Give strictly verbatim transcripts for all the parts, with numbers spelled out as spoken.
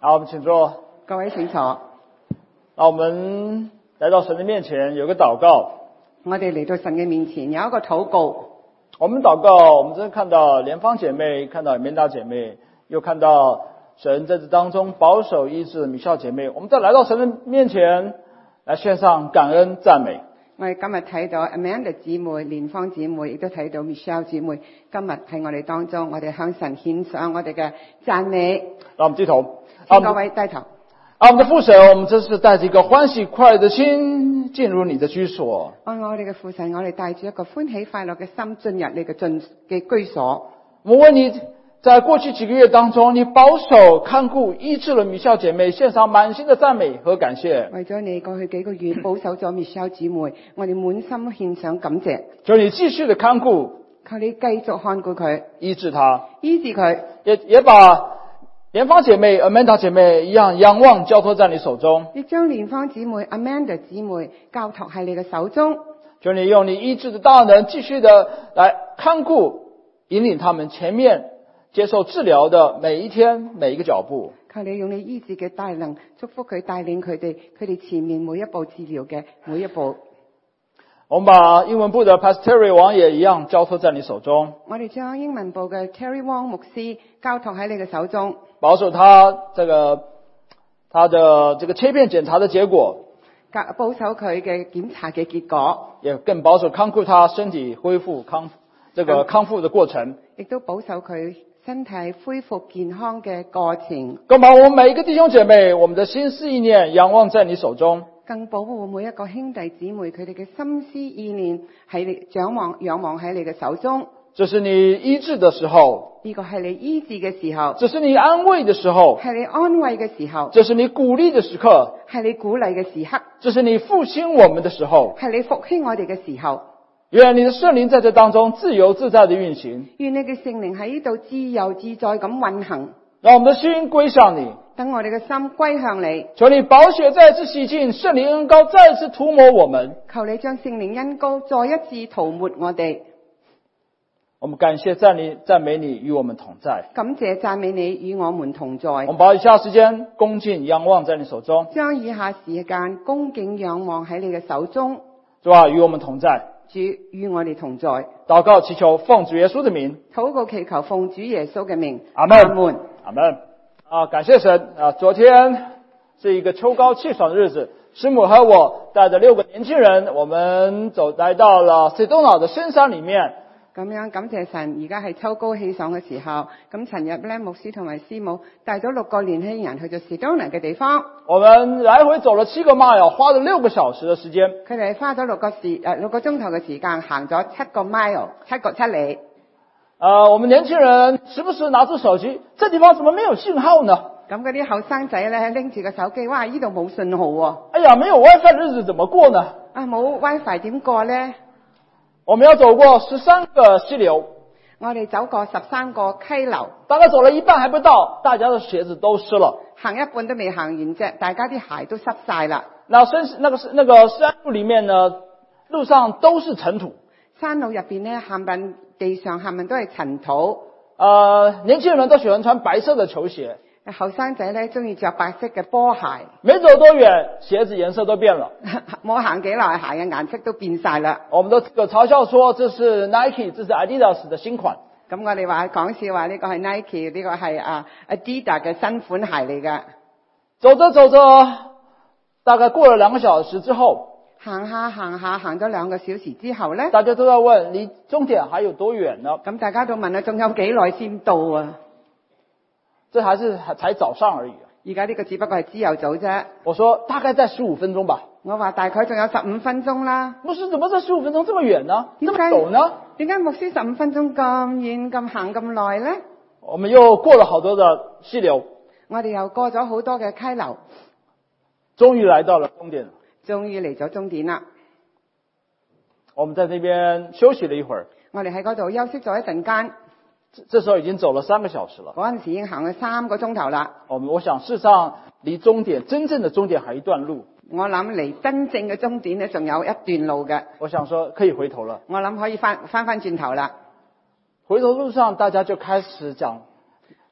好，我们请坐。 各位請坐。 那我们来到神的面前，有个祷告。 我哋嚟到神嘅面前，有一個禱告。 我们祷告，我们真的看到莲芳姐妹，看到梅达姐妹，又看到神在这当中保守医治米孝姐妹。我们再来到神的面前，来献上感恩赞美。 我哋今日睇到 Amanda 姊妹、蓮芳姊妹，亦都睇到 Michelle 姊妹，今日喺我哋當中，我哋向神獻上我哋嘅讚美。 讓我們低頭， 請各位低頭。 啊，我們的父神，我們這是帶着一個歡喜快樂的心進入你的居所。 愛我哋嘅父神，我哋帶住一個歡喜快樂嘅心進入你嘅進嘅居所。 我問你，在過去幾個月當中，你保守看顧醫治了米孝姐妹，獻上滿心的讚美和感謝。 為咗你過去幾個月保守咗 Michelle 姊妹，我哋滿心獻上感謝。 求你繼續的看顧， 求你繼續看顧佢， 醫治他， 醫治佢， 也也把蓮芳姐妹、Amanda 姐妹一樣仰望交託在你手中。 亦將蓮芳姊妹、Amanda 姊妹交託喺你嘅手中。 求你用你醫治的大能，繼續的來看顧，引領他們前面接受治療的每一天每一個腳步。 求你用你醫治嘅大能，祝福佢，帶領佢哋，佢哋前面每一步治療嘅每一步。 我們把英文部的 Pastor Terry 王也一樣交託在你手中。 我哋將英文部嘅 Terry Wong 牧師交託喺你嘅手中， 保守他這個他的這個切片檢查的結果， 保守佢嘅檢查嘅結果， 也更保守看顧他身體恢復康這個康復的過程， 亦都保守佢身體恢復健康嘅過程。 更把我們每一個弟兄姐妹，我們的心思意念仰望在你手中。 更保護每一個兄弟姊妹，佢哋嘅心思意念喺你仰望仰望喺你嘅手中。 這是你醫治的時候， 呢個係你醫治嘅時候； 這是你安慰的時候， 係你安慰嘅時候； 這是你鼓勵的時刻， 係你鼓勵嘅時刻； 這是你復興我們的時候， 係你復興我哋嘅時候。 願你的聖靈在這當中自由自在的運行， 願你嘅聖靈喺呢度自由自在咁運行， 讓我們的心歸向你， 等我哋嘅心歸向你。 求你寶血再次洗淨，聖靈恩膏再次塗抹我們。 求你將聖靈恩膏再一次塗抹我哋。 我們感謝讚你讚美你與我們同在， 感謝讚美你與我們同在。 我們把以下時間恭敬仰望在你手中， 將以下時間恭敬仰望喺你嘅手中。 主啊，與我們同在， 主與我哋同在。 禱告祈求奉主耶穌的名， 禱告祈求奉主耶穌嘅名。 阿們， 阿們， 阿們。啊，感謝神啊！昨天是一個秋高氣爽的日子，師母和我帶着六個年輕人，我們走來到了塞多瑙的深山裡面。 咁樣感謝神，而家係秋高氣爽嘅時候。咁尋日咧，牧師同埋師母帶咗六個年輕人去咗 Sedona 嘅地方。 我們來回走了七個 mile，花了六個小時的時間。 佢哋花咗六個時誒六個鐘頭嘅時間，行咗七個 mile，七個七里。 呃，我們年輕人時不時拿出手機，這地方怎麼沒有信號呢？ 咁嗰啲後生仔咧拎住個手機，哇！呢度冇信號喎。 哎呀，沒有 WiFi 的日子怎麼過呢？ 啊，冇 WiFi 點過咧？ 我們要走過十三個溪流， 我哋走過十三個溪流， 大概走了一半還不到，大家的鞋子都濕了。 行一半都未行完啫，大家啲鞋都濕晒啦。 那深那個那個山路裏面呢，路上都是塵土。 山路入邊呢，下邊地上下面都係塵土。 呃，年輕人都喜歡穿白色的球鞋。 後生仔咧中意着白色嘅波鞋。 沒走多遠，鞋子顏色都變了。 冇行幾耐，鞋嘅顏色都變晒啦。 我們都嘲笑說，這是 Nike，這是 Adidas 的新款。 咁我哋話講笑話，呢個係 Nike，呢個係啊 Adidas 嘅新款鞋嚟㗎。 走着走着，大概過了兩個小時之後， 行下行下行咗兩個小時之後咧， 大家都在問離終點還有多遠呢？ 咁大家都問啦，仲有幾耐先到啊？ 這還是才早上而已。 而家呢個只不過係朝頭早啫。 我說大概在十五分鐘吧。 我話大概仲有十五分鐘啦。 牧師怎麼這十五分鐘這麼遠呢？ 點解這麼陡呢？ 點解牧師十五分鐘咁遠咁行咁耐咧？ 我們又過了好多的溪流。 我哋又過咗好多嘅溪流， 終於來到了終點。 終於嚟咗終點啦。 我們在這邊休息了一會兒。 我哋喺嗰度休息咗一陣間。 這時候已經走了三個小時了。 嗰陣時已經行咗三個鐘頭啦。 我們我想事實上離終點真正的終點還有一段路。 我諗離真正嘅終點咧仲有一段路嘅。 我想說可以回頭了。 我諗可以翻翻翻轉頭啦。 回頭路上大家就開始講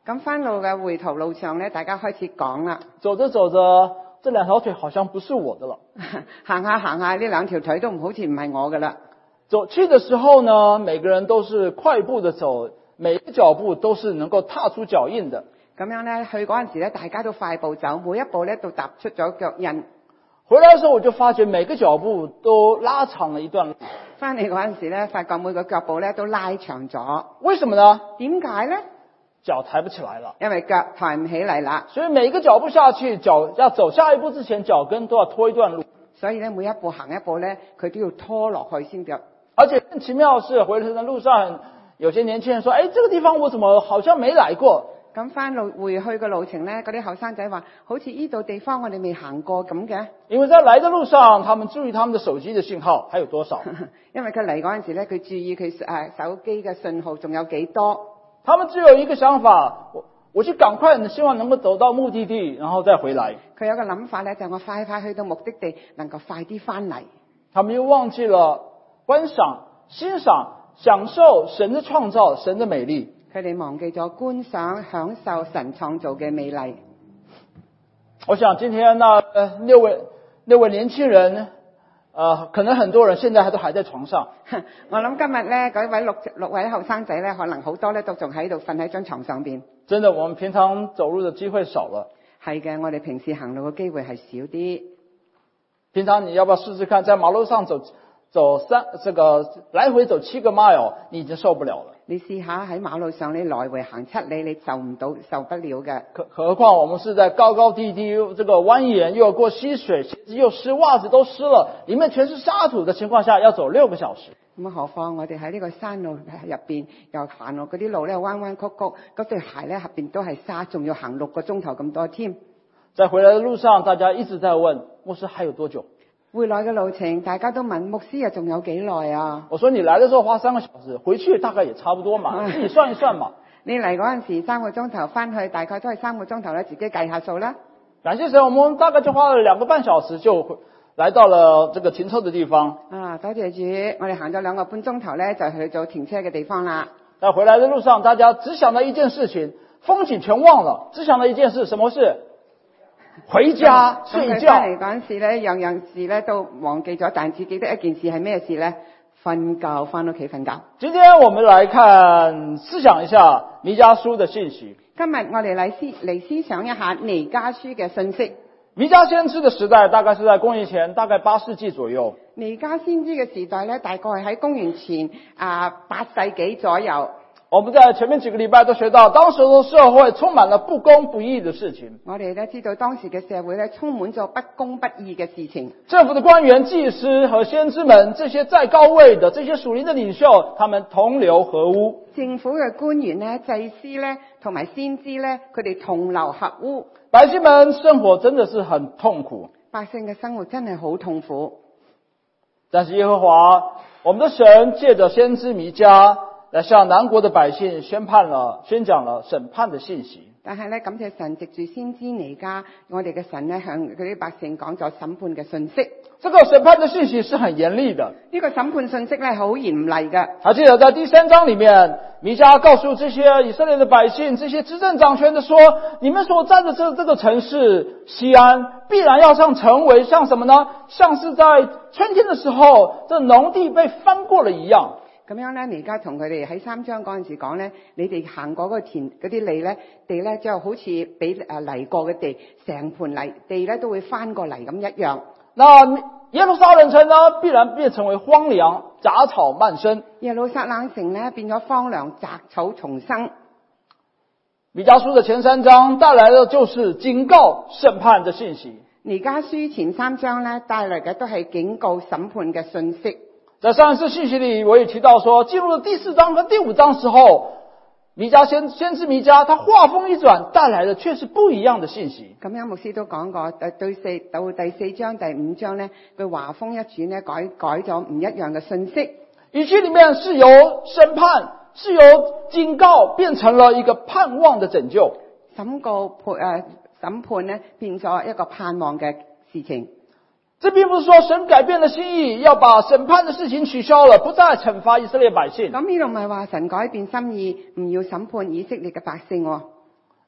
咁翻路嘅回頭路上咧，大家開始講啦。 走着走着，這兩條腿好像不是我的了。 行下行下，呢兩條腿都唔好似唔係我噶啦。 走去的時候呢，每個人都是快步的走，每個腳步都是能夠踏出腳印的。 咁樣咧，去嗰陣時咧，大家都快步走，每一步咧都踏出咗腳印。 回來的時候，我就發覺每個腳步都拉長了一段路。 翻嚟嗰陣時咧，發覺每個腳步咧都拉長咗。 為什麼呢？ 點解咧？ 腳抬不起來了， 因為腳抬唔起嚟啦。 所以每一個腳步下去，腳要走下一步之前，腳跟都要拖一段路。 所以咧，每一步行一步咧，佢都要拖落去先得。 而且更奇妙的是，回程的路上，有些年輕人說：哎，這個地方我怎麼好像沒來過？ 咁翻路回去嘅路程咧，嗰啲後生仔話：好似呢度地方我哋未行過咁嘅。 因為在來的路上，他們注意他們的手機的信號還有多少。 因為佢嚟嗰陣時咧，佢注意佢誒手機嘅信號仲有幾多。 他們只有一個想法，我我就趕快希望能夠走到目的地，然後再回來。 佢有個諗法咧，就係我快快去到目的地，能夠快啲翻嚟。 他們又忘記了觀賞、欣賞、享受神的創造、神的美麗。 佢哋忘記咗觀賞、享受神創造嘅美麗。 我想今天那呃六位六位年輕人，呃，可能很多人現在還都還在床上。 我諗今日咧，嗰位六六位後生仔咧，可能好多咧都仲喺度瞓喺張床上邊。 真的，我們平常走路的機會少了。 係嘅，我哋平時行路嘅機會係少啲。 平常你要不要試試看，在馬路上走走三這個來回走七個 mile， 你已經受不了了。 你試下喺馬路上你來回行七里，你受唔到，受不了嘅。 可何況我們是在高高低低，這個蜿蜒又要過溪水，鞋子又濕，襪子都濕了，裡面全是沙土的情況下，要走六個小時。 咁何況我哋喺呢個山路入邊，又行落嗰啲路咧彎彎曲曲，嗰對鞋咧下邊都係沙，仲要行六個鐘頭咁多添。 在回來的路上，大家一直在問牧師還有多久？ 回來嘅路程，大家都問牧師啊，仲有幾耐啊？ 我說你來的時候花三個小時，回去大概也差不多嘛，自己算一算嘛。 你嚟嗰陣時三個鐘頭，翻去大概都係三個鐘頭啦，自己計下數啦。 感謝神，我們大概就花了兩個半小時就來到了這個停車的地方。 啊，多謝主，我哋行咗兩個半鐘頭咧，就去到停車嘅地方啦。 在回來的路上，大家只想到一件事情，風景全忘了，只想到一件事，什麼事？回家睡覺。翻嚟嗰陣時咧，樣樣事咧都忘記咗，但只記得一件事係咩事咧？瞓覺，翻屋企瞓覺。 今天我們來看思想一下彌迦書的信息。 今日我哋嚟思嚟思想一下彌迦書嘅信息。 彌迦先知的時代大概是在公元前大概八世紀左右。 彌迦先知嘅時代咧，大概係喺公元前啊八世紀左右。 我們在前面幾個禮拜都學到，當時的社會充滿了不公不義的事情。 我哋都知道當時嘅社會咧，充滿咗不公不義嘅事情。 政府的官員、祭司和先知們，這些在高位的這些屬靈的領袖，他們同流合污。 政府嘅官員咧、祭司咧，同埋先知咧，佢哋同流合污。 百姓們生活真的是很痛苦。 百姓嘅生活真係好痛苦。 但是耶和華，我們的神借着先知彌迦，來向南國的百姓宣判了、宣講了審判的信息。 但係咧，感謝神藉住先知彌迦，我哋嘅神咧向嗰啲百姓講咗審判嘅信息。 這個審判的信息是很嚴厲的。 呢個審判信息咧好嚴厲嘅。 還記得在第三章裡面，彌迦告訴這些以色列的百姓，這些執政掌權的說：你們所站的這這個城市西安，必然要像成為像什麼呢？像是在春天的時候，這農地被翻過了一樣。 咁樣咧，而家同佢哋喺三章嗰陣時講咧，你哋行過嗰個田嗰啲地咧，地咧就好似俾誒犁過嘅地，成盤犁地咧都會翻過嚟咁一樣。 那耶路撒冷城呢，必然變成為荒涼，雜草漫生。 耶路撒冷城咧變咗荒涼，雜草叢生。 彌迦書的前三章帶來的就是警告審判的信息。 彌迦書前三章咧帶來嘅都係警告審判嘅信息。 在上一次信息裏，我也提到說，進入了第四章和第五章時候，彌迦先先知彌迦，他話鋒一轉，帶來的卻是不一樣的信息。 咁樣牧師都講過，對四到第四章、第五章咧，佢話鋒一轉咧，改改咗唔一樣嘅信息。 語句裏面是由審判，是由警告，變成了一個盼望的拯救。 審告判誒審判咧，變咗一個盼望嘅事情。 這並不是說神改變了心意，要把審判的事情取消了，不再懲罰以色列百姓。 咁呢度唔係話神改變心意，唔要審判以色列嘅百姓。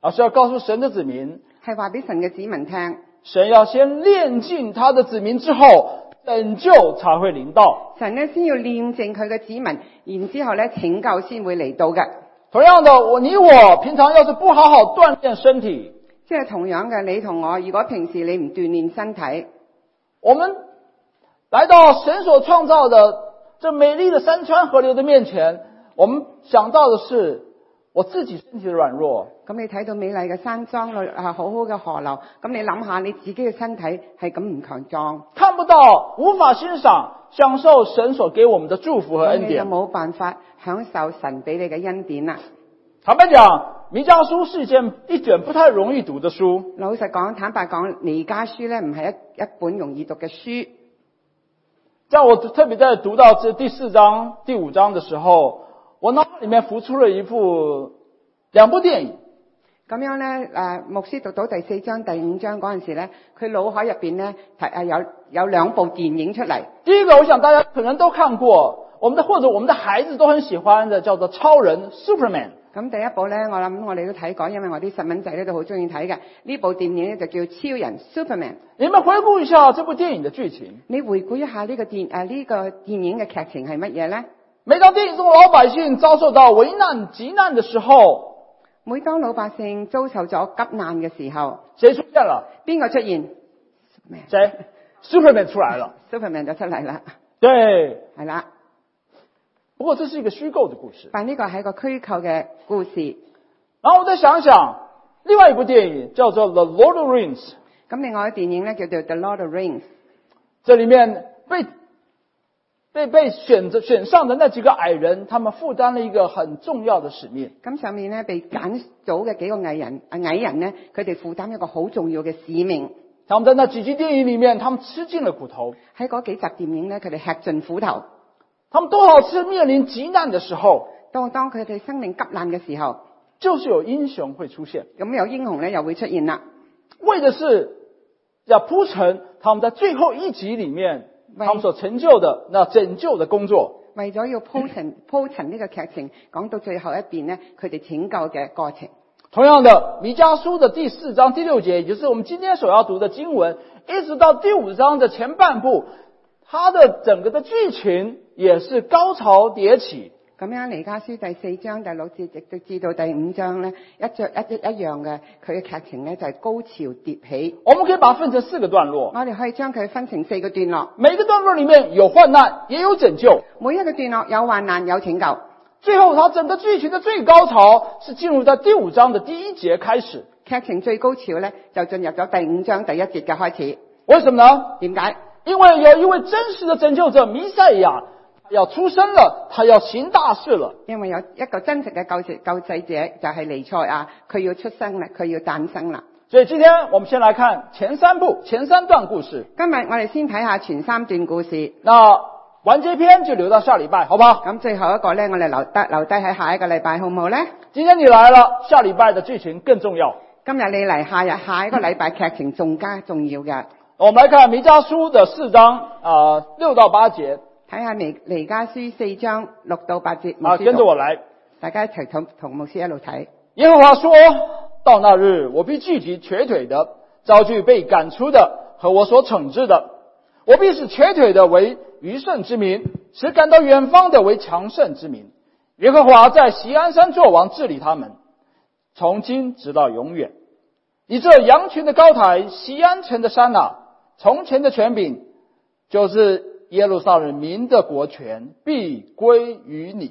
而是要告诉神的子民， 係話俾神嘅子民聽， 神要先煉淨他的子民之後，拯救才會臨到。 神咧先要煉淨佢嘅子民，然之後咧拯救先會嚟到嘅。 同樣的，我你我平常要是不好好鍛煉身體， 即係同樣嘅，你同我，如果平時你唔鍛煉身體， 我們來到神所創造的這美麗的山川河流的面前，我們想到的是我自己身體的軟弱。 咁你睇到美麗嘅山莊啊，好好嘅河流，咁你諗下你自己嘅身體係咁唔強壯， 看不到，無法欣賞享受神所給我們的祝福和恩典， 你就冇辦法享受神俾你嘅恩典啦。 坦白講，彌迦書是一件一卷不太容易讀的書。 老實講，坦白講，彌迦書咧唔係一一本容易讀嘅書。 在我特別在讀到這第四章、第五章的時候，我腦海裡面浮出了一部兩部電影。 咁樣咧，誒牧師讀到第四章、第五章嗰陣時咧，佢腦海入邊咧提誒有有兩部電影出嚟。 第一個，我想大家可能都看過，我們的或者我們的孩子都很喜歡的，叫做超人 Superman。 咁第一部咧，我諗我哋都睇過，因為我啲細蚊仔咧都好中意睇嘅。呢部電影咧就叫超人 Superman。 你們回顧一下這部電影的劇情。 你回顧一下呢個電誒呢個電影嘅劇情係乜嘢咧？ 每當電影中老百姓遭受到危難急難的時候， 每當老百姓遭受咗急難嘅時候， 誰出現了？ 邊個出現？ 誰 ？Superman 出來了。 Superman 就出嚟啦。 對， 係啦。 不過這是一個虛構的故事。 但呢個係一個虛構嘅故事。 然後我再想想，另外一部電影叫做《The Lord of the Rings》。 咁另外一個電影咧叫做《The Lord of the Rings》。 這裡面被被被選擇選上的那幾個矮人，他們負擔了一個很重要的使命。 咁上面咧被揀組嘅幾個藝人啊矮人咧，佢哋負擔一個好重要嘅使命。 他們在那幾集電影裡面，他們吃盡了苦頭。 喺嗰幾集電影咧，佢哋吃盡苦頭。 他們多少次面臨急難的時候， 當當佢哋生命急難嘅時候， 就是有英雄會出現。 咁有英雄咧又會出現啦。 為的是要鋪陳他們在最後一集裡面，他們所成就的那拯救的工作。 為咗要鋪陳鋪陳呢個劇情，講到最後一邊呢，佢哋拯救嘅過程。 同樣的，彌迦書的第四章第六節，也就是我們今天所要讀的經文，一直到第五章的前半部，它的整個的劇情也是高潮迭起。 咁樣彌迦書第四章第六節直直至到第五章咧，一着一一一樣嘅，佢嘅劇情咧就係高潮迭起。 我們可以把它分成四個段落。 我哋可以將佢分成四個段落。 每個段落裡面有患難，也有拯救。 每一個段落有患難，有拯救。 最後，它整個劇情的最高潮是進入在第五章的第一節開始。 劇情最高潮咧就進入咗第五章第一節嘅開始。 為什麼呢？ 點解？ 因為有一位真實的拯救者彌賽亞要出生了，他要行大事了。 因為有一個真實嘅救世救世者就係彌賽亞，佢要出生啦，佢要誕生啦。 所以今天我們先來看前三部前三段故事。 今日我哋先睇下前三段故事。 那完結篇就留到下禮拜，好不好？ 咁最後一個咧，我哋留得留低喺下一個禮拜，好唔好咧？ 今天你來了，下禮拜的劇情更重要。 今日你嚟，下日下一個禮拜劇情仲加重要嘅。 我們來看彌迦書的四章啊、呃、六到八節。睇下彌彌迦書四章六到八節。 啊，跟着我來， 大家一齊同同牧師一路睇。 耶和華說：到那日，我必聚集瘸腿的，招聚被趕出的和我所懲治的。我必使瘸腿的為餘剩之民，使趕到遠方的為強盛之民。耶和華在錫安山作王，治理他們，從今直到永遠。你這羊群的高台，錫安城的山啊，從前的權柄就是耶路撒冷民的國權，必歸於你。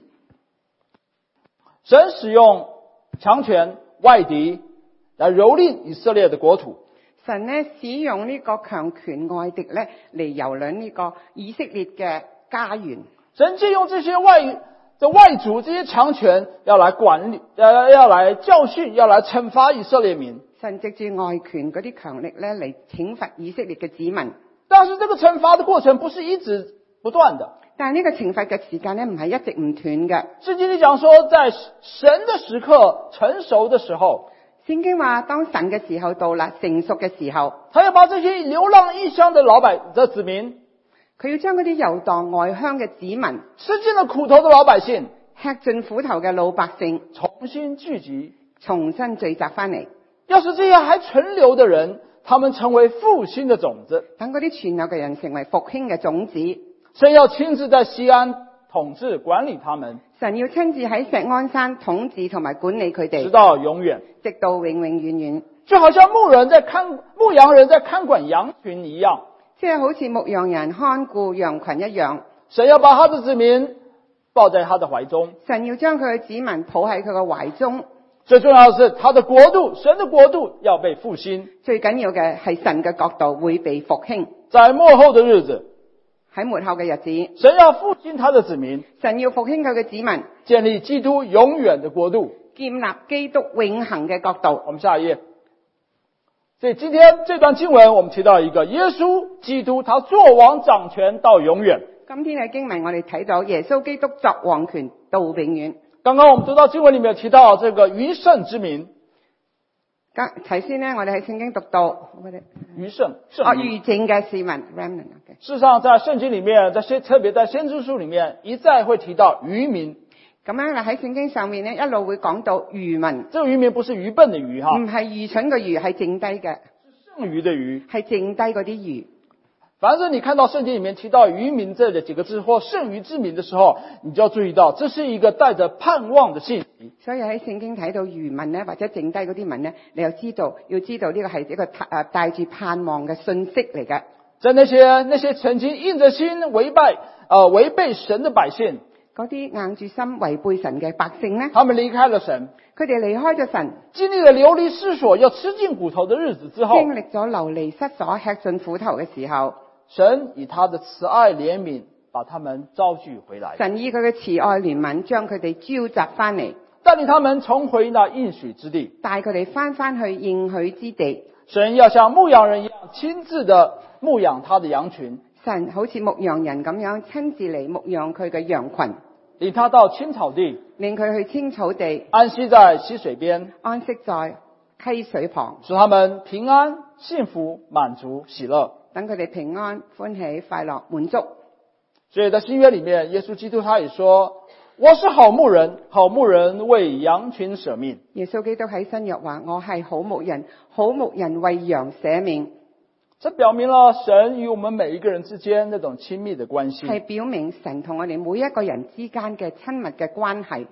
神使用強權外敵來蹂躪以色列的國土。 神呢使用呢個強權外敵咧嚟蹂躪呢個以色列嘅家園。 神借用這些外這外族這些強權要來管理，要要來教訓，要來懲罰以色列民。 神藉住外權嗰啲強力咧嚟懲罰以色列嘅子民。 但是這個懲罰的過程不是一直不斷的。 但係呢個懲罰嘅時間咧唔係一直唔斷嘅。 聖經裏講說，在神的時刻成熟的時候， 聖經話當神嘅時候到啦，成熟嘅時候， 他要把這些流浪異鄉的老百的子民， 佢要將嗰啲遊蕩外鄉嘅子民， 吃盡了苦頭的老百姓， 吃盡苦頭嘅老百姓， 重新聚集， 重新聚集翻嚟。 要是这些还存留的人，他们成为复兴的种子， 等嗰啲存留嘅人成為復興嘅種子， 神要親自在西安統治管理他們， 神要親自喺錫安山統治同埋管理佢哋， 直到永遠， 直到永永遠遠。 就好像牧人在看牧羊人在看管羊群一樣， 即係好似牧羊人看顧羊群一樣。 神要把他的子民抱在他的懷中， 神要將佢嘅子民抱喺佢嘅懷中。 最重要的是他的國度，神的國度要被復興。 最緊要嘅係神嘅國度會被復興。 在末後的日子， 喺末後嘅日子， 神要復興他的子民， 神要復興佢嘅子民， 建立基督永遠的國度， 建立基督永恆嘅國度。 我們下一頁。所以今天這段經文我們提到一個耶穌基督，他作王掌權到永遠。 今天嘅經文我哋睇到耶穌基督作王權到永遠。 剛剛我們讀到經文裡面提到這個餘剩之民。 頭先呢，我哋喺聖經讀到餘剩， 哦，餘剩嘅市民 remnant。 事實上，在聖經裡面，在先特別在先知書裡面，一再會提到餘民。 咁樣啦，喺聖經上面呢，一路會講到餘民。 這個餘民不是愚笨的愚哈， 唔係愚蠢嘅愚，係剩低嘅， 是剩餘的餘， 係剩低嗰啲餘。 凡是你看到聖經裡面提到餘民這幾個字或剩餘之民的時候，你就要注意到，這是一個帶着盼望的信息。 所以喺聖經睇到餘民呢，或者剩低嗰啲民呢，你又知道要知道呢個係一個誒帶住盼望嘅信息嚟嘅。 在那些那些曾經硬着心違背呃違背神的百姓， 嗰啲硬住心違背神嘅百姓呢， 他們離開了神， 佢哋離開咗神， 經歷了流離失所要吃盡骨頭的日子之後， 經歷咗流離失所吃盡苦頭嘅時候， 神以他的慈愛憐憫把他們招聚回來， 神以佢嘅慈愛憐憫將佢哋召集翻嚟， 帶領他們重回那應許之地， 帶佢哋翻翻去應許之地。 神要像牧羊人一樣親自的牧養他的羊群， 神好似牧羊人咁樣親自嚟牧養佢嘅羊群， 領他到青草地， 令佢去青草地， 安息在溪水邊， 安息在溪水旁， 使他們平安、幸福、滿足、喜樂， 等佢哋平安、歡喜、快樂、滿足。 所以在新約裡面，耶穌基督他也說，我是好牧人，好牧人為羊群捨命。 耶穌基督喺新約話，我係好牧人，好牧人為羊捨命。 這表明了神與我們每一個人之間那種親密的關係， 係表明神同我哋每一個人之間嘅親密嘅關係。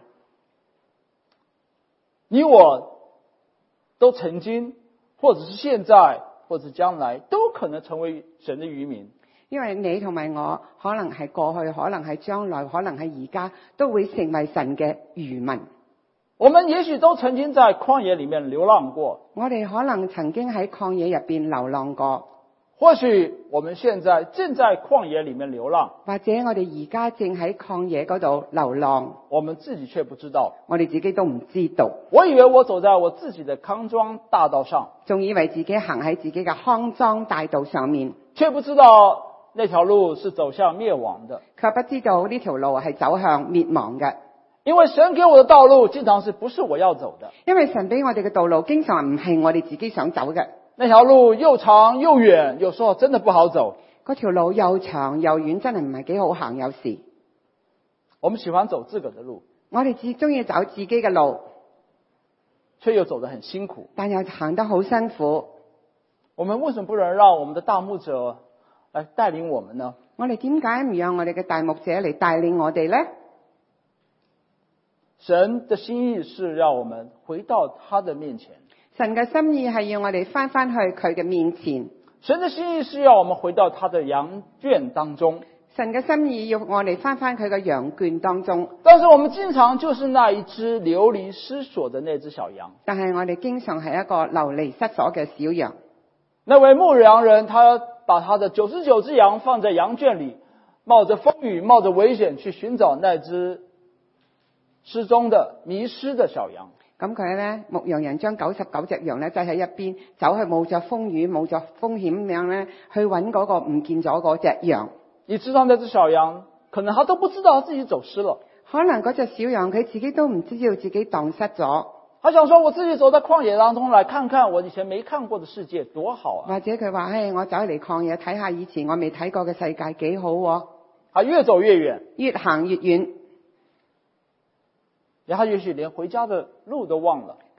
你我都曾經，或者是現在，或者是將來，都可能成為神的餘民。 因為你同埋我，可能係過去，可能係將來，可能係而家，都會成為神嘅餘民。 我們也許都曾經在曠野裡面流浪過， 我哋可能曾經喺曠野入邊流浪過， 或許我們現在正在曠野裡面流浪， 或者我哋而家正喺曠野嗰度流浪， 我們自己卻不知道。 我哋自己都唔知道。 我以為我走在我自己的康莊大道上， 仲以為自己行喺自己嘅康莊大道上面， 卻不知道那條路是走向滅亡的， 卻不知道呢條路係走向滅亡嘅。 因為神給我的道路經常是不是我要走的， 因為神俾我哋嘅道路經常唔係我哋自己想走嘅。 那條路又長又遠，有時候真的不好走。 嗰條路又長又遠，真係唔係幾好行。有時我們喜歡走自個的路， 我哋只中意走自己嘅路， 卻又走得很辛苦。 但又行得好辛苦。 我們為什麼不能讓我們的大牧者來帶領我們呢？ 我哋點解唔讓我哋嘅大牧者嚟帶領我哋呢？ 神的心意是讓我們回到他的面前， 神嘅心意係要我哋翻翻去佢嘅面前。 神的心意是要我們回到他的羊圈當中， 神嘅心意要我哋翻翻佢嘅羊圈當中。 但是我們經常就是那一隻流離失所的那隻小羊。 但係我哋經常係一個流離失所嘅小羊。 那位牧羊人，他把他的九十九隻羊放在羊圈裡，冒着風雨，冒着危險去尋找那隻失蹤的迷失的小羊。 咁佢咧，牧羊人將九十九隻羊咧擠喺一邊，走去冒着風雨、冒着風險咁樣咧，去揾嗰個唔見咗嗰隻羊。 你知道那隻小羊，可能他都不知道自己走失了。 可能嗰隻小羊佢自己都唔知道自己蕩失咗。 他想說，我自己走在曠野當中來看看我以前沒看過的世界，多好啊！ 或者佢話：嘿，我走嚟曠野睇下以前我未睇過嘅世界幾好喎。 他越走越遠， 越行越遠。 然後也許連回家的路都忘了。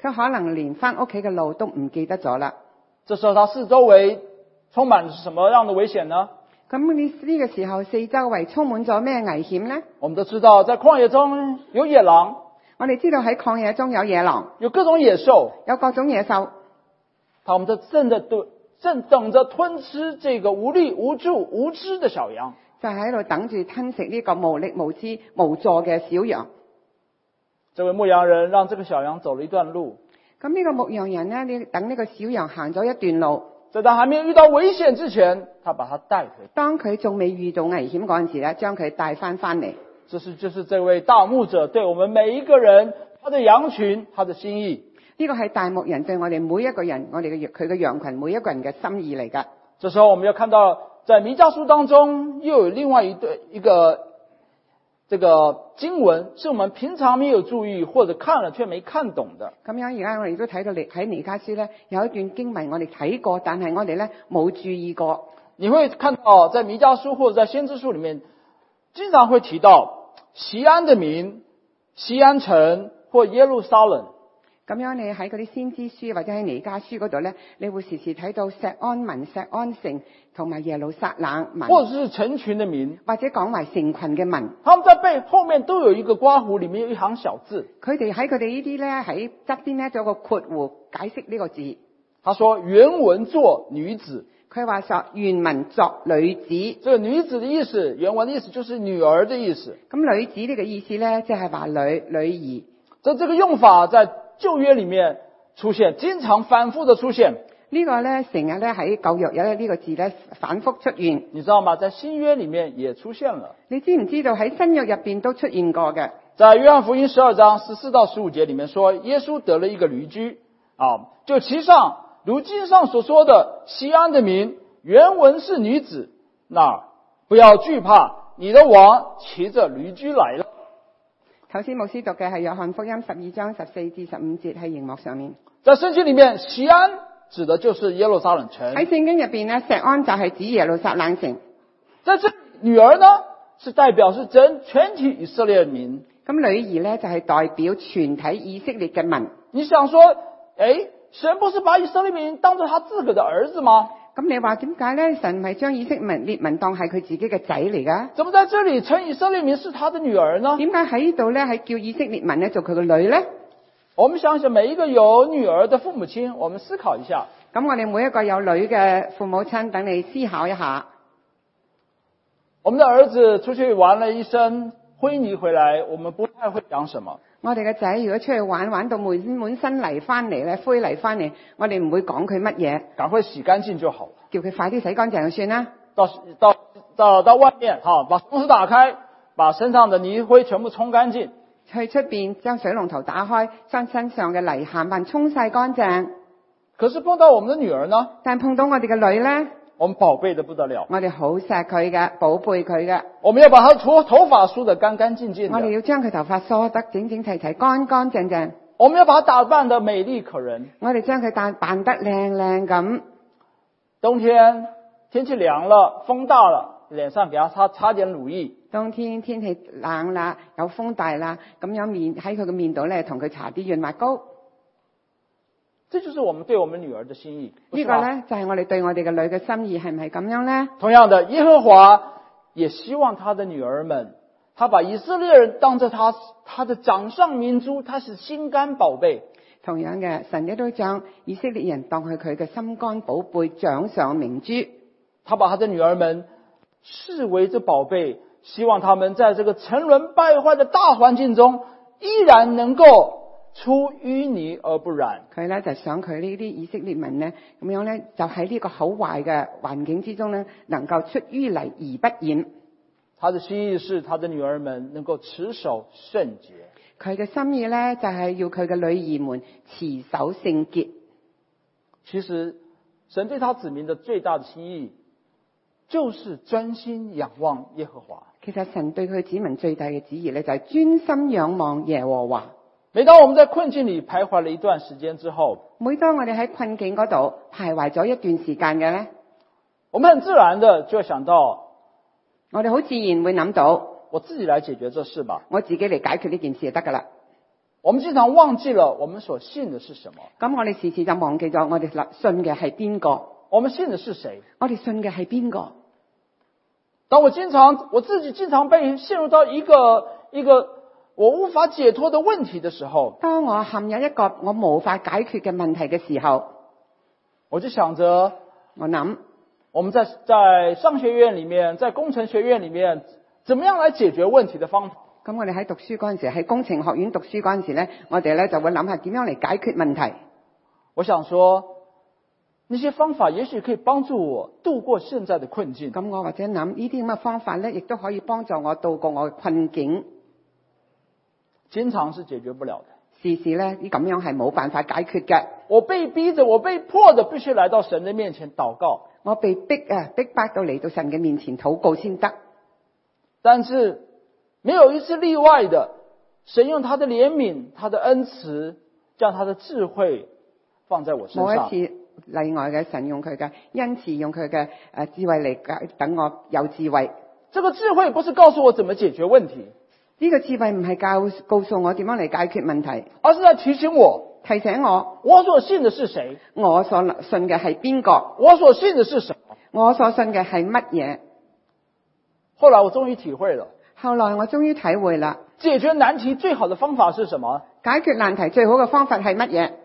佢可能連翻屋企嘅路都唔記得咗啦。 这时候他四周围充满什麼樣的危險呢？ 咁呢呢個時候四周圍充滿咗咩危險呢？ 我們都知道，在曠野中有野狼， 我哋知道喺曠野中有野狼， 有各種野獸， 有各種野獸， 他們正在對正等着吞吃這個無力無助無知的小羊， 就喺度等住吞食呢個無力無知無助嘅小羊。 這位牧羊人讓這個小羊走了一段路， 咁呢個牧羊人呢，你等呢個小羊行咗一段路， 在他還沒有遇到危險之前，他把他帶回。 當佢仲未遇到危險嗰陣時咧，將佢帶翻翻嚟。 這是就是這位大牧者對我們每一個人，他的羊群，他的心意。 呢個係大牧人對我哋每一個人，我哋嘅佢嘅羊群每一個人嘅心意嚟㗎。 這時候我們要看到，在彌迦書當中又有另外一對一個這個經文，是我們平常沒有注意或者看了卻沒看懂的。 咁樣而家我哋都睇到喺彌迦書咧有一段經文我哋睇過，但係我哋咧冇注意過。 你會看到在彌迦書或者在先知書裏面，經常會提到錫安的名、錫安城或耶路撒冷。 咁樣你喺嗰啲先知書或者喺彌迦書嗰度咧，你會時時睇到錫安民、錫安城同埋耶路撒冷民， 或者是成群的民， 或者講埋成群嘅民。 他們在背後面都有一個括弧，裏面有一行小字。 佢哋喺佢哋呢啲咧喺側邊咧有個括弧解釋呢個字。 他說原文作女子， 佢話作原文作女子。 這個女子的意思，原文的意思就是女兒的意思。 咁女子呢個意思咧，即係話女女兒。 這這個用法在舊約裏面出現，經常反覆的出現。 呢個咧成日咧喺舊約有咧呢個字咧反覆出現。 你知道嗎？在新約裏面也出現了。 你知唔知道喺新約入邊都出現過嘅？ 在約翰福音十二章十四到十五節裏面說，耶穌得了一個驢駒啊，就騎上如經上所說的錫安的名，原文是女子，那不要懼怕，你的王騎着驢駒來了。 頭先牧師讀嘅係約翰福音十二章十四至十五節喺熒幕上面。 在聖經裏面，錫安指的就是耶路撒冷城。 喺聖經入邊咧，錫安就係指耶路撒冷城。 在這女兒呢，是代表是整全體以色列民。 咁女兒咧就係代表全體以色列嘅民。 你想說，誒，神不是把以色列民當作他自個的兒子嗎？ 咁你話點解咧？神唔係將以色列民當係佢自己嘅仔嚟噶？ 怎麼在這裏稱以色列民是他的女兒呢？ 點解喺呢度咧係叫以色列民咧做佢個女咧？ 我們想想，每一個有女兒的父母親，我們思考一下。 咁我哋每一個有女嘅父母親，等你思考一下。 我們的兒子出去玩了一身灰泥回來，我們不太會講什麼。 我哋嘅仔如果出去玩，玩到滿滿身泥翻嚟咧，灰泥翻嚟，我哋唔會講佢乜嘢， 趕快洗乾淨就好了， 叫佢快啲洗乾淨就算啦。 到到到到外面，哈，把水龍頭打開，把身上的泥灰全部沖乾淨。 去出邊將水龍頭打開，將身上嘅泥鹹唪沖晒乾淨。 可是碰到我們的女兒呢？ 但碰到我哋嘅女咧， 我們寶貝得不得了， 我哋好錫佢嘅，寶貝佢嘅。 我們要把她頭頭髮梳得乾乾淨淨的， 我哋要將佢頭髮梳得整整齊齊、乾乾淨淨。 我們要把她打扮得美麗可人。 我哋將佢扮扮得靚靚咁。 冬天天氣涼了，風大了，臉上給她擦擦點乳液。 冬天天氣冷啦，有風大啦，咁樣面喺佢嘅面度咧，同佢搽啲潤滑膏。 這就是我們對我們女兒的心意。 呢個咧就係我哋對我哋嘅女嘅心意，係唔係咁樣咧？ 同樣的，耶和華也希望他的女兒們，他把以色列人當作他他的掌上明珠，他是心肝寶貝。 同樣嘅，神亦都將以色列人當佢佢嘅心肝寶貝、掌上明珠。 他把他的女兒們視為這寶貝，希望他們在這個沉淪敗壞的大環境中，依然能夠出淤泥而不染。 佢咧就想佢呢啲以色列民呢，咁樣咧就喺呢個好壞嘅環境之中呢，能夠出淤泥而不染。 他的心意是他的女兒們能夠持守聖潔。 佢嘅心意咧就係要佢嘅女兒們持守聖潔。 其實神對他子民的最大的心意，就是專心仰望耶和華。 其實神對佢子民最大嘅旨意咧，就係專心仰望耶和華。 每當我們在困境裏徘徊了一段時間之後， 每當我哋喺困境嗰度徘徊咗一段時間嘅咧， 我們很自然的就會想到， 我哋好自然會諗到， 我自己來解決這事吧， 我自己嚟解決呢件事就得噶啦。 我們經常忘記了我們所信的是什麼。 咁我哋時時就忘記咗我哋信嘅係邊個？ 我們信的是誰？ 我哋信嘅係邊個？ 當我經常我自己經常被陷入到一個一個我無法解脫的問題的時候， 當我陷入一個我無法解決嘅問題嘅時候， 我就想着， 我諗我們在在商學院裏面，在工程學院裏面，怎麼樣來解決問題的方法？ 咁我哋喺讀書嗰陣時，喺工程學院讀書嗰陣時咧，我哋咧就會諗下點樣嚟解決問題。 我想說，那些方法也許可以幫助我度過現在的困境。 咁我或者諗呢啲咁嘅方法咧，亦都可以幫助我度過我嘅困境。 經常是解決不了的。 事事咧，呢咁樣係冇辦法解決嘅。 我被逼着，我被迫的，必須來到神的面前禱告。 我被逼啊，逼迫到嚟到神嘅面前禱告先得。 但是沒有一次例外的，神用他的憐憫、他的恩慈，將他的智慧放在我身上。 冇一次例外嘅，神用佢嘅恩慈，用佢嘅誒智慧嚟解，等我有智慧。 這個智慧不是告訴我怎麼解決問題， 呢個智慧唔係教告訴我點樣嚟解決問題， 而是在提醒我， 提醒我我所信的是誰， 我所信嘅係邊個， 我所信的是什麼， 我所信嘅係乜嘢。 後來我終於體會了， 後來我終於體會啦， 解決難題最好的方法是什麼？ 解決難題最好嘅方法係乜嘢？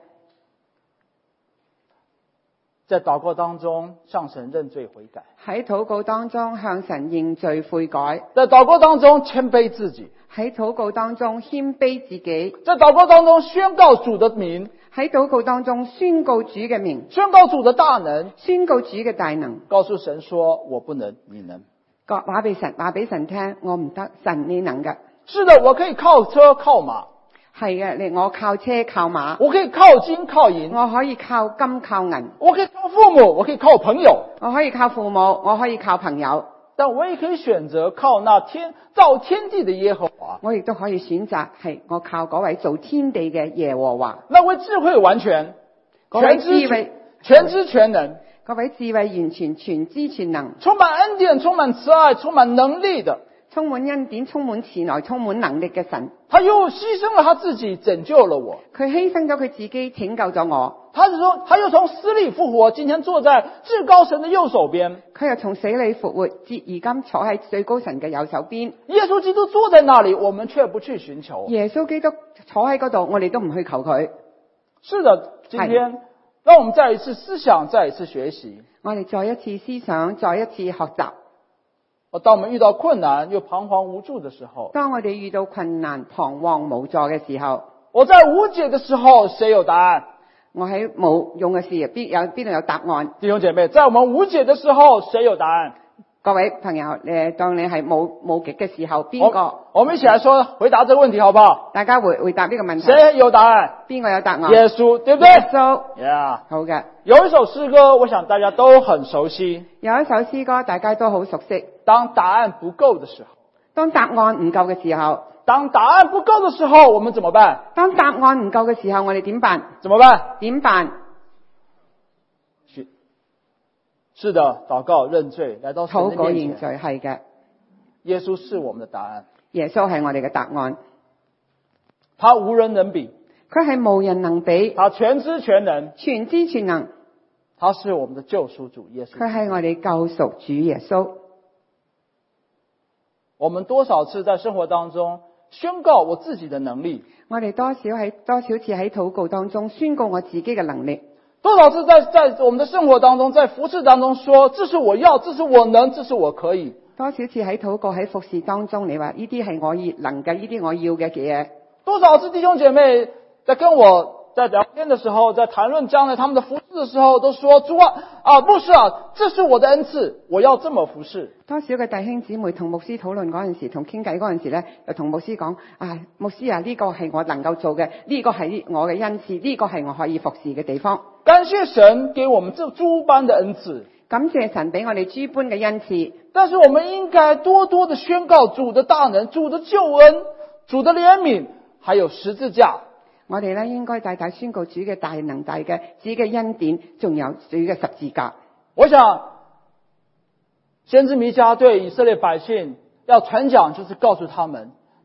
在禱告當中向神認罪悔改， 喺禱告當中向神認罪悔改， 在禱告當中謙卑自己， 喺禱告當中謙卑自己， 在禱告當中宣告主的名， 喺禱告當中宣告主嘅名， 宣告主的大能， 宣告主嘅大能， 告訴神說我不能，你能。 話俾神話俾神聽，我唔得，神你能㗎。 是的，我可以靠車靠馬， 係嘅，你我靠車靠馬， 我可以靠金靠銀， 我可以靠金靠銀， 我可以靠父母，我可以靠朋友， 我可以靠父母，我可以靠朋友， 但我也可以選擇靠那天造天地的耶和華。 我亦都可以選擇係我靠嗰位造天地嘅耶和華， 那位智慧完全， 嗰位全知智慧全知全能， 嗰位智慧完全全知全能， 充滿恩典、充滿慈愛、充滿能力的， 充滿恩典、充滿慈愛、充滿能力嘅神， 他又犧牲了他自己，拯救了我。 佢犧牲咗佢自己，拯救咗我。 他是說，他又從死裏復活，今天坐在至高神的右手邊。 佢又從死裏復活，至而今坐喺最高神嘅右手邊。 耶穌基督坐在那裏，我們卻不去尋求。 耶穌基督坐喺嗰度，我哋都唔去求佢。 是的，今天讓我們再一次思想，再一次學習。 我哋再一次思想，再一次學習。 當我們遇到困難又彷徨無助的時候， 當我哋遇到困難、彷徨無助嘅時候， 我在無解的時候，誰有答案？ 我喺冇用嘅事，邊有邊度有答案？ 弟兄姐妹，在我們無解的時候，誰有答案？ 各位朋友，誒，當你係冇冇極嘅時候，邊個？ 我，我們一起來說，回答這個問題好不好？ 大家回回答呢個問題。 誰有答案？ 邊個有答案？ 耶穌，對不對？ 耶穌。 Yeah。 好嘅。 有一首詩歌，我想大家都很熟悉。 有一首詩歌，大家都好熟悉。 當答案不夠的時候， 當答案唔夠嘅時候， 當答案不夠的時候，我們怎麼辦？ 當答案唔夠嘅時候，我哋點辦？ 怎麼辦？ 點辦？ 是是的，禱告認罪，來到神的面前。禱告認罪係嘅。 耶穌是我們的答案。 耶穌係我哋嘅答案。 他無人能比。 佢係無人能比。 他全知全能。 全知全能。 他是我們的救贖主耶穌。 佢係我哋救贖主耶穌。 我們多少次在生活當中宣告我自己的能力？ 我哋多少喺多少次喺禱告當中宣告我自己嘅能力？ 多少次在在我們的生活當中，在服事當中說，這是我要，這是我能，這是我可以。 多少次喺禱告喺服事當中，你話呢啲係我要能嘅，呢啲我要嘅嘢。 多少次弟兄姐妹在跟我在聊天的時候，在談論將來他們的服事的時候，都說主啊啊牧師啊，這是我的恩賜，我要這麼服事。 多少嘅弟兄姊妹同牧師討論嗰陣時，同傾偈嗰陣時咧，就同牧師講啊，牧師啊，呢個係我能夠做嘅，呢個係我嘅恩賜，呢個係我可以服事嘅地方。 感謝神給我們這諸般的恩賜， 感謝神俾我哋諸般嘅恩賜。 但是我們應該多多的宣告主的大能、主的救恩、主的憐憫，還有十字架。 我哋咧應該大大宣告主嘅大能、大嘅主嘅恩典，仲有主嘅十字架。 我想先知彌迦對以色列百姓要傳講，就是告訴他們，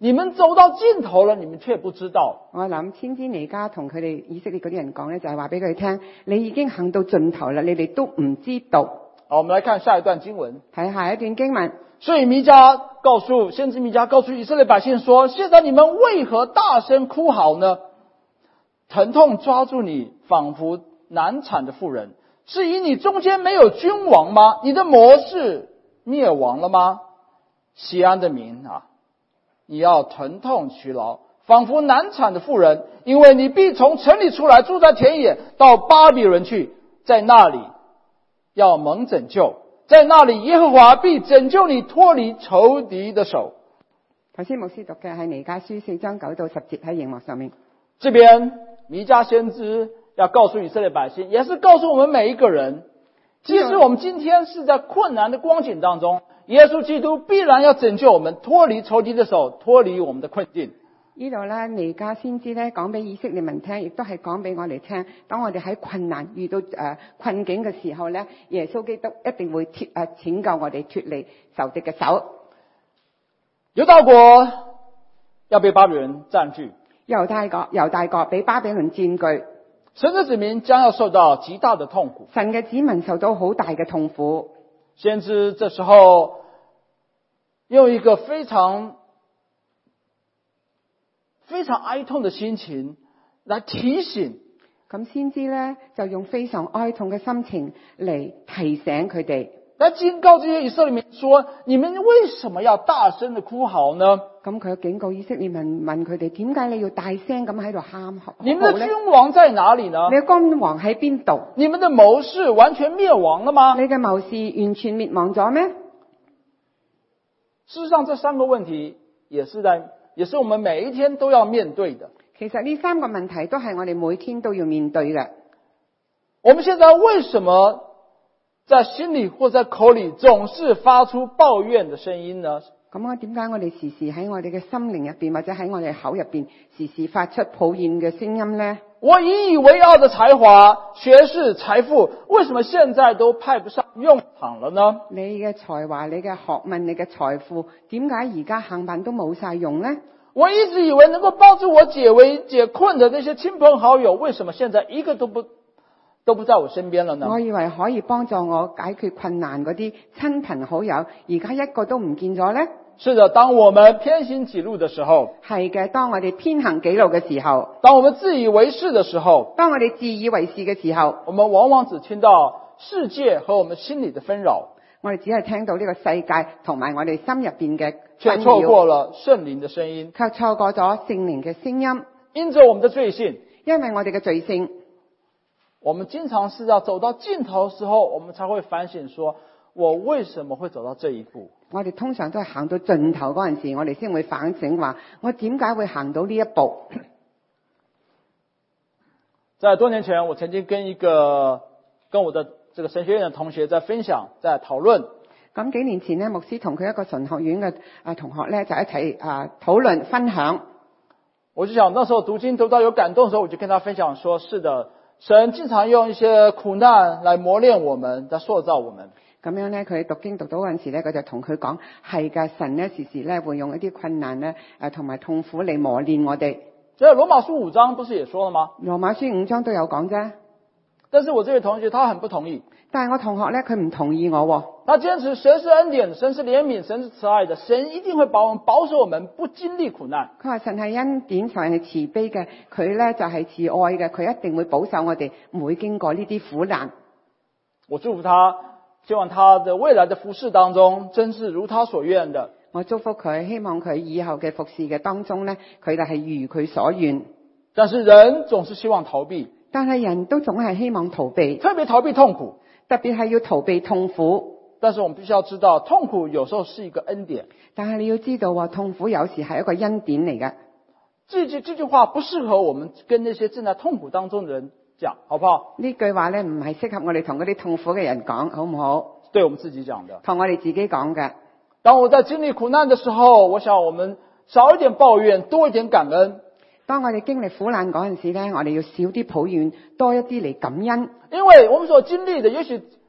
你們走到盡頭了，你們卻不知道。 我諗先知彌迦同佢哋以色列嗰啲人講咧，就係話俾佢聽，你已經行到盡頭啦，你哋都唔知道。 好，我們來看下一段經文。 睇下一段經文。 所以彌迦告訴先知彌迦告訴以色列百姓說：現在你們為何大聲哭嚎呢？疼痛抓住你，仿佛難產的婦人。是以你中間沒有君王嗎？你的謀士滅亡了嗎？錫安的民啊，你要疼痛劬勞，仿佛難產的婦人，因為你必從城裡出來，住在田野，到巴比倫去，在那裡要蒙拯救，在那裡耶和華必拯救你脫離仇敵的手。 頭先牧師讀嘅係彌迦書四章九到十節喺熒幕上面。 這邊彌迦先知要告訴以色列百姓，也是告訴我們每一個人，即使我們今天是在困難的光景當中，耶穌基督必然要拯救我們脫離仇敵的手，脫離我們的困境。 呢度咧，彌迦先知咧講俾以色列民聽，亦都係講俾我哋聽。當我哋喺困難遇到誒、呃、困境嘅時候咧，耶穌基督一定會脫誒拯救我哋脫離仇敵嘅手。 猶大國要被巴比倫佔據， 猶大國猶大國俾巴比倫佔據， 神的子民將要受到極大的痛苦。 神嘅子民受到好大嘅痛苦。 先知這時候用一個非常非常哀痛的心情來提醒， 咁先知咧就用非常哀痛嘅心情嚟提醒佢哋， 來警告這些以色列民說：你們為什麼要大聲的哭嚎呢？ 咁佢警告以色列民，問佢哋點解你要大聲咁喺度喊？ 你們的君王在哪裡呢？ 你嘅君王喺邊度？ 你們的謀士完全滅亡了嗎？ 你嘅謀士完全滅亡咗咩？ 事實上，這三個問題也是在，也是我們每一天都要面對的。 其實呢三個問題都係我哋每天都要面對嘅。 我們現在為什麼在心裡或在口裡總是發出抱怨的聲音呢？ 咁我點解我哋時時喺我哋嘅心靈入邊，或者喺我哋口入邊，時時發出抱怨嘅聲音呢？ 我引以為傲的才華、學識、財富，為什麼現在都派不上用場了呢？ 你嘅才華、你嘅學問、你嘅財富，點解而家冚唪唥都冇晒用呢？ 我一直以為能夠幫助我解圍解困的那些親朋好友，為什麼現在一個都不都不在我身邊了呢？ 我以為可以幫助我解決困難嗰啲親朋好友，而家一個都唔見咗呢？ 是的，當我們偏行己路的時候， 係嘅，當我哋偏行己路嘅時候， 當我們自以為是的時候， 當我哋自以為是嘅時候， 我們往往只聽到世界和我們心裡的紛擾， 我哋只係聽到呢個世界同埋我哋心入邊嘅卻錯過了聖靈的聲音， 卻錯過咗聖靈嘅聲音。 因着我們的罪性， 因為我哋嘅罪性， 我們經常是要走到盡頭的時候，我們才會反省說，我為什麼會走到這一步？ 我哋通常都係行到盡頭嗰陣時，我哋先會反省話，我點解會行到呢一步？ 在多年前，我曾經跟一個跟我的這個神學院的同學在分享，在討論。 咁幾年前呢，牧師同佢一個神學院嘅啊同學咧，就一齊啊討論分享。 我就想，那時候讀經讀到有感動的時候，我就跟他分享說，是的，神經常用一些苦難來磨練我們，來塑造我們。 咁樣咧，佢讀經讀到嗰陣時咧，佢就同佢講，係㗎，神咧時時咧會用一啲困難咧，誒同埋痛苦嚟磨練我哋。 這羅馬書五章不是也說了嗎？ 羅馬書五章都有講啫。 但是我這位同學他很不同意。 但係我同學咧，佢唔同意我。 他堅持神是恩典，神是憐憫，神是慈愛的，神一定會保我們保守我們不經歷苦難。 佢話神係恩典，神係慈悲嘅，佢咧就係慈愛嘅，佢一定會保守我哋唔會經過呢啲苦難。 我祝福他，希望他的未來的服事當中，真是如他所願的。 我祝福佢，希望佢以後嘅服事嘅當中咧，佢哋係如佢所願。 但是人總是希望逃避， 但係人都總係希望逃避， 特別逃避痛苦， 特別係要逃避痛苦。 但是我們必須要知道，痛苦有時候是一個恩典。 但係你要知道，痛苦有時係一個恩典嚟嘅。 這句這句話不適合我們跟那些正在痛苦當中的人講，好不好？ 呢句話咧唔係適合我哋同嗰啲痛苦嘅人講，好唔好？ 對我們自己講的， 同我哋自己講嘅。 當我在經歷苦難的時候，我想我們少一點抱怨，多一點感恩。 當我哋經歷苦難嗰陣時咧，我哋要少啲抱怨，多一啲嚟感恩。 因為我們所經歷的，也許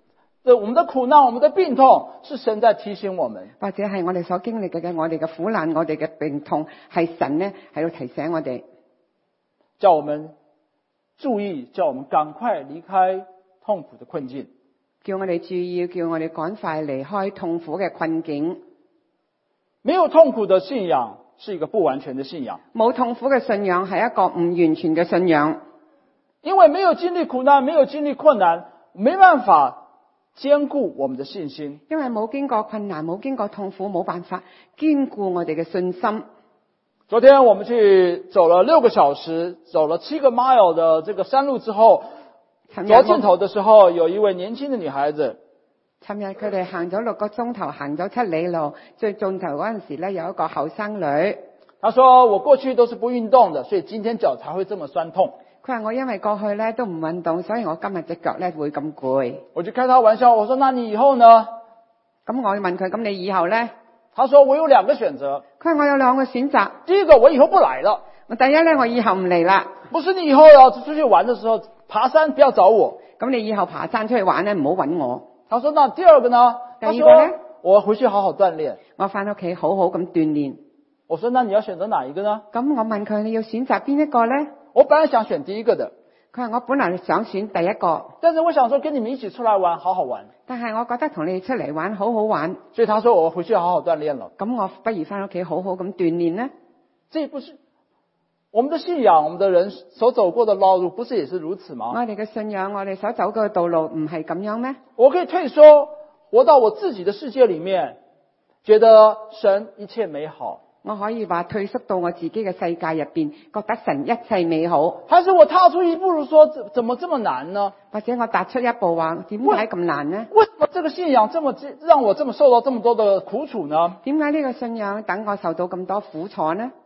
的我们的苦难、我们的病痛，是神在提醒我们， 或者係我哋所經歷嘅我哋嘅苦難、我哋嘅病痛，係神咧喺度提醒我哋， 叫我们注意，叫我们赶快离开痛苦的困境。 叫我哋注意，叫我哋趕快離開痛苦嘅困境。 没有痛苦的信仰是一个不完全的信仰， 冇痛苦嘅信仰係一個唔完全嘅信仰， 因为没有经历苦难、没有经历困难，没办法坚固我们的信心。 因為冇經過困難、冇經過痛苦，冇辦法堅固我哋嘅信心。 昨天我们去走了六个小時，走了七个 mile 的这个山路之後，走盡頭的時候，有一位年輕的女孩子。 尋日佢哋行咗六個鐘頭，行咗七里路，最盡頭嗰陣時咧，有一個後生女。 她說：我過去都是不運動的，所以今天腳才會這麼酸痛。 佢話我因為過去咧都唔運動，所以我今日隻腳咧會咁攰。 我就開她玩笑，我說：那你以後呢？ 咁我問佢：咁你以後咧？ 她說：我有兩個選擇。 佢話我有兩個選擇。 第一個，我以後不來了。 我第一咧，我以後唔嚟啦。 不是你以後要出去玩的時候，爬山不要找我。 咁你以後爬山出去玩咧，唔好揾我。 他說：那第二個呢？ 第二個呢？ 我回去好好鍛煉。 我翻屋企好好咁鍛煉。 我說：那你要選擇哪一個呢？ 咁我問佢：你要選擇邊一個呢？ 我本來想選第一個的。 佢話我本來想選第一個， 但是我想說跟你們一起出來玩，好好玩。 但係我覺得同你哋出嚟玩好好玩。 所以他說我回去好好鍛煉了。 咁我不如翻屋企好好咁鍛煉呢？ 這不是我們的信仰，我們的人所走過的道路，不是也是如此嗎？ 我哋嘅信仰，我哋所走過嘅道路唔係咁樣咩？ 我可以退縮，活到我自己的世界裡面，覺得神一切美好。 我可以話退縮到我自己嘅世界入邊，覺得神一切美好。 還是我踏出一步，說怎怎麼這麼難呢？ 或者我踏出一步話，點解咁難呢？ 為什麼這個信仰這麼讓我這麼受到這麼多的苦楚呢？ 點解呢個信仰等我受到咁多苦楚呢？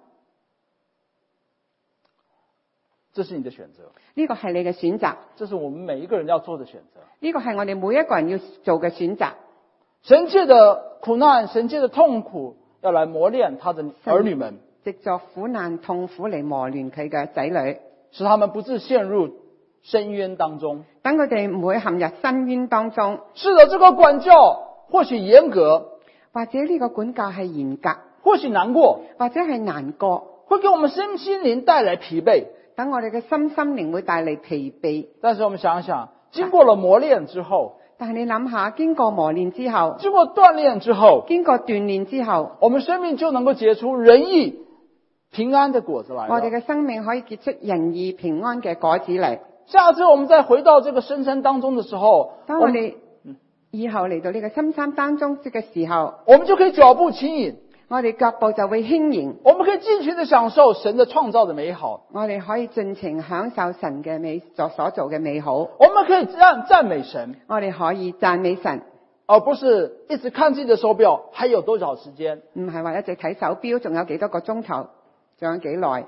這是你的選擇， 呢個係你嘅選擇， 這是我們每一個人要做的選擇。 呢個係我哋每一個人要做嘅選擇。 神借的苦難，神借的痛苦，要來磨練他的兒女們， 藉着苦難痛苦嚟磨練佢嘅仔女， 使他們不致陷入深淵當中。 等佢哋唔會陷入深淵當中。 是的，這個管教或許嚴格， 或者呢個管教係嚴格， 或許難過， 或者係難過， 會給我們身心靈帶來疲憊。 等我哋嘅心心靈會帶嚟疲憊。 但是我們想想，經過了磨練之後， 但係你諗下，經過磨練之後， 經過鍛鍊之後， 經過鍛鍊之後， 我們生命就能夠結出仁義平安的果子來了。 我哋嘅生命可以結出仁義平安嘅果子嚟。 下次我們再回到這個深山當中的時候， 當我哋以後嚟到呢個深山當中嘅時候， 我們就可以腳步輕盈， 我哋腳步就會輕盈， 我們可以盡情地享受神的創造的美好， 我哋可以盡情享受神嘅美作所做嘅美好， 我們可以讚讚美神， 我哋可以讚美神， 而不是一直看自己的手錶還有多少時間， 唔係話一直睇手錶仲有幾多個鐘頭，仲有幾耐。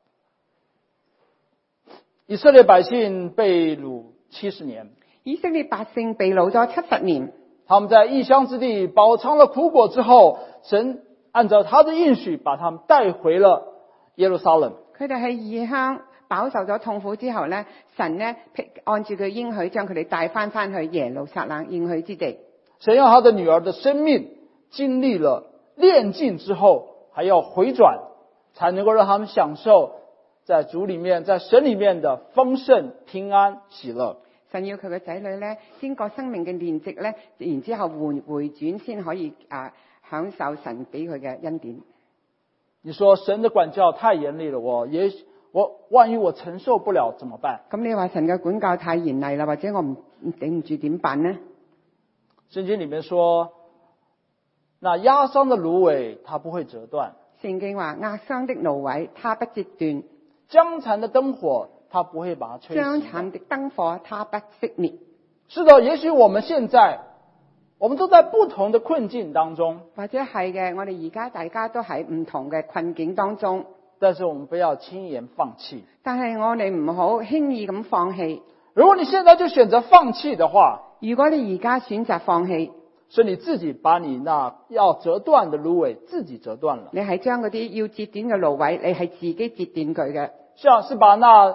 以色列百姓被擄七十年， 以色列百姓被擄咗七十年， 他們在異鄉之地飽嘗了苦果之後，神按照他的應許把他們帶回了耶路撒冷。 佢哋喺異鄉飽受咗痛苦之後呢，神呢按照佢應許將佢哋帶翻翻去耶路撒冷應許之地。 神要他的女兒的生命經歷了煉盡之後，還要回轉，才能夠讓他們享受在主裡面，在神裡面的豐盛、平安、喜樂。 神要佢嘅仔女呢，經過生命嘅煉淨呢，然之後回回轉先可以啊享受神俾佢嘅恩典。 你說神的管教太嚴厲了，我也我萬一我承受不了怎麼辦？ 咁你話神嘅管教太嚴厲啦，或者我唔頂唔住點辦呢？ 聖經裡面說，那壓傷的蘆葦它不會折斷。 聖經話壓傷的蘆葦它不折斷， 將殘的燈火它不會把它吹熄。 將殘的燈火它不熄滅。 是的，也許我們現在我們都在不同的困境當中， 或者係嘅，我哋而家大家都喺唔同嘅困境當中， 但是我們不要輕言放棄。 但係我哋唔好輕易咁放棄。 如果你現在就選擇放棄的話， 如果你而家選擇放棄， 是你自己把你那要折斷的蘆葦自己折斷了。 你係將嗰啲要折斷嘅蘆葦，你係自己折斷佢嘅。 像是把那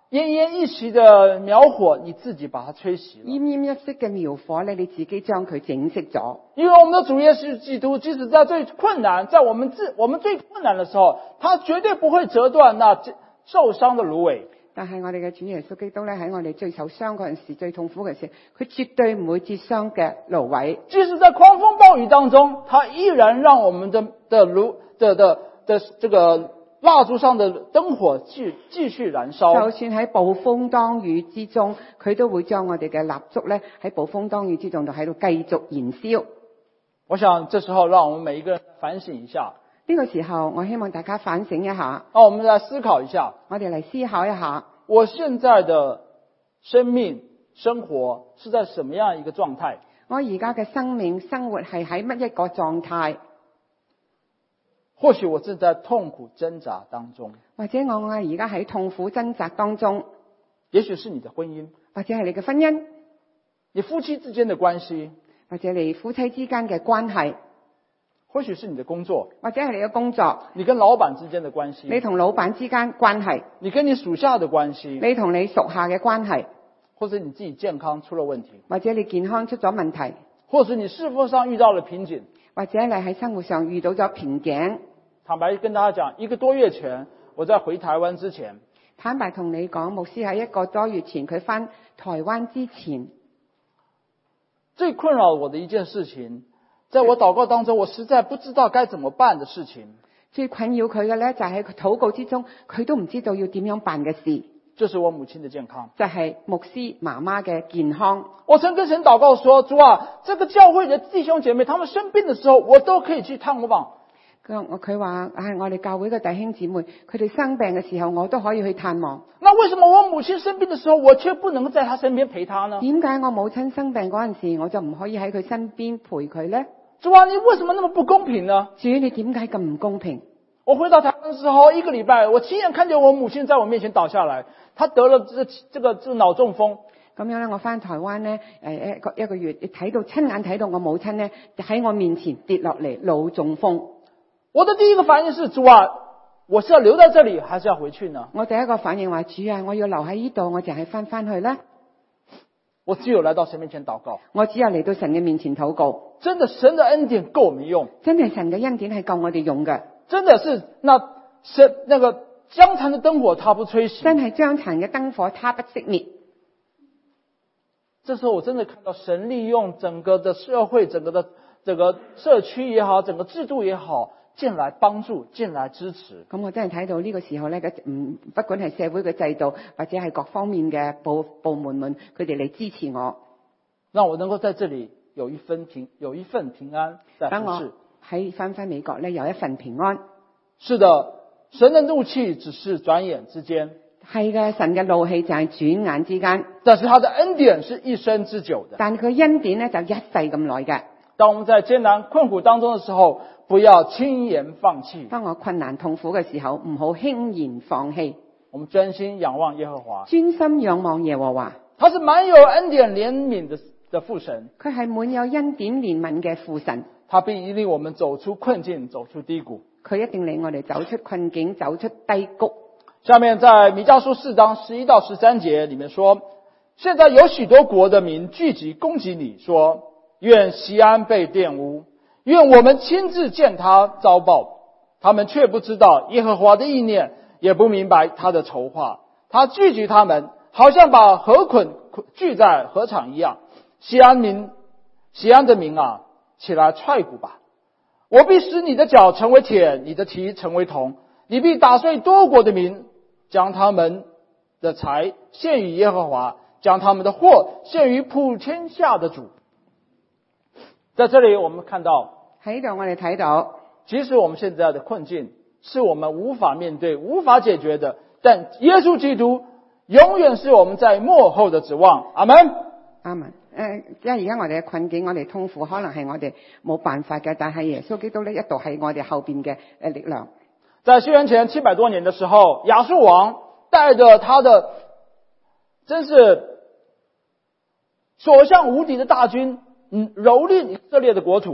奄奄一息的苗火，你自己把它吹熄了。 奄奄一息嘅苗火咧，你自己將佢整熄咗。 因為我們的主耶穌基督，即使在最困難，在我們自我們最困難的時候，他絕對不會折斷那受傷的蘆葦。 但係我哋嘅主耶穌基督咧，喺我哋最受傷嗰陣時、最痛苦嘅時，佢絕對唔會折傷嘅蘆葦。 即使在狂風暴雨當中，他依然讓我們的的爐的的的這個蠟燭上的燈火繼繼續燃燒。 就算喺暴風當雨之中，佢都會將我哋嘅蠟燭咧喺暴風當雨之中就喺度繼續燃燒。 我想這時候讓我們每一個人反省一下。 呢個時候，我希望大家反省一下。 好，我們來思考一下。 我哋嚟思考一下， 我現在的生命生活是在什麼樣一個狀態？ 我而家嘅生命生活係喺乜一個狀態？ 或許我正在痛苦掙扎當中， 或者我我而家喺痛苦掙扎當中。 也許是你的婚姻， 或者係你嘅婚姻， 你夫妻之間的關係， 或者你夫妻之間嘅關係。 或許是你的工作， 或者係你嘅工作， 你跟老闆之間的關係， 你同老闆之間關係， 你跟你屬下的關係， 你同你屬下嘅關係， 或者你自己健康出了問題， 或者你健康出咗問題， 或者你事奉上遇到了瓶頸， 或者你喺生活上遇到咗瓶頸。 坦白跟大家講，一個多月前我在回台灣之前， 坦白同你講，牧師喺一個多月前佢返台灣之前， 最困擾我的一件事情，在我禱告當中，我實在不知道該怎麼辦的事情。 最困擾佢嘅咧，就係佢禱告之中，佢都唔知道要點樣辦嘅事。 就是我母親的健康， 就係牧師媽媽嘅健康。 我曾跟神禱告說，主啊，這個教會的弟兄姐妹，他們生病的時候，我都可以去探望。 佢佢話唉，我哋教會嘅弟兄姊妹，佢哋生病嘅時候，我都可以去探望。 那為什麼我母親生病的時候，我卻不能在她身邊陪她呢？ 點解我母親生病嗰陣時，我就唔可以喺佢身邊陪佢呢？ 主啊，你為什麼那麼不公平呢？ 主，你點解咁唔公平？ 我回到台灣的時候，一個禮拜，我親眼看見我母親在我面前倒下來，她得了這這個這個腦中風。 咁樣咧，我翻台灣咧，誒一個一個月，睇到親眼睇到我母親咧喺我面前跌落嚟腦中風。 我的第一個反應是，主啊，我是要留在這裡，還是要回去呢？ 我第一個反應話，主啊，我要留喺呢度，我淨係翻翻去咧。 我只有來到神面前禱告， 我只有嚟到神嘅面前禱告。 真的，神的恩典夠我們用， 真係神嘅恩典係夠我哋用嘅。 真的是那神那個將殘的燈火，它不吹熄。 真係將殘嘅燈火，它不熄滅。 這時候我真的看到神利用整個的社會，整個的整個社區也好，整個制度也好，進來幫助，進來支持。 咁我真係睇到呢個時候咧，唔不管係社會嘅制度，或者係各方面嘅部部門們，佢哋嚟支持我， 讓我能夠在這裡有一份平有一份平安在服侍。 喺翻返美國咧，有一份平安。 是的，神的怒氣只是轉眼之間。 係嘅，神嘅怒氣就係轉眼之間。 但是他的恩典是一生之久的。 但佢恩典咧就一世咁耐嘅。 當我們在艱難困苦當中的時候，不要輕言放棄。 當我困難痛苦嘅時候，唔好輕言放棄。 我們專心仰望耶和華。 專心仰望耶和華。 他是滿有恩典憐憫的的父神。 佢係滿有恩典憐憫嘅父神。 他必引領我們走出困境，走出低谷。 佢一定令我哋走出困境，走出低谷。 下面在彌迦書四章十一到十三節裏面說，現在有許多國的民聚集攻擊你，說願錫安被玷污，願我們親自見他遭報。他們卻不知道耶和華的意念，也不明白他的籌劃。他聚集他們，好像把河捆聚在禾場一樣。錫安民，錫安的民啊，起來踹鼓吧！我必使你的腳成為鐵，你的蹄成為銅。你必打碎多國的民，將他們的財獻與耶和華，將他們的貨獻於普天下的主。在這裏我們看到， 喺度我哋睇到， 即使我們現在的困境是我們無法面對、無法解決的，但耶穌基督永遠是我們在末後的指望。阿門。 阿門。誒，即係而家我哋嘅困境，我哋痛苦，可能係我哋冇辦法嘅，但係耶穌基督呢，一度係我哋後邊嘅誒力量。 在西元前七百多年的時候，亞述王帶着他的真是所向無敵的大軍，嗯，蹂躪以色列的國土。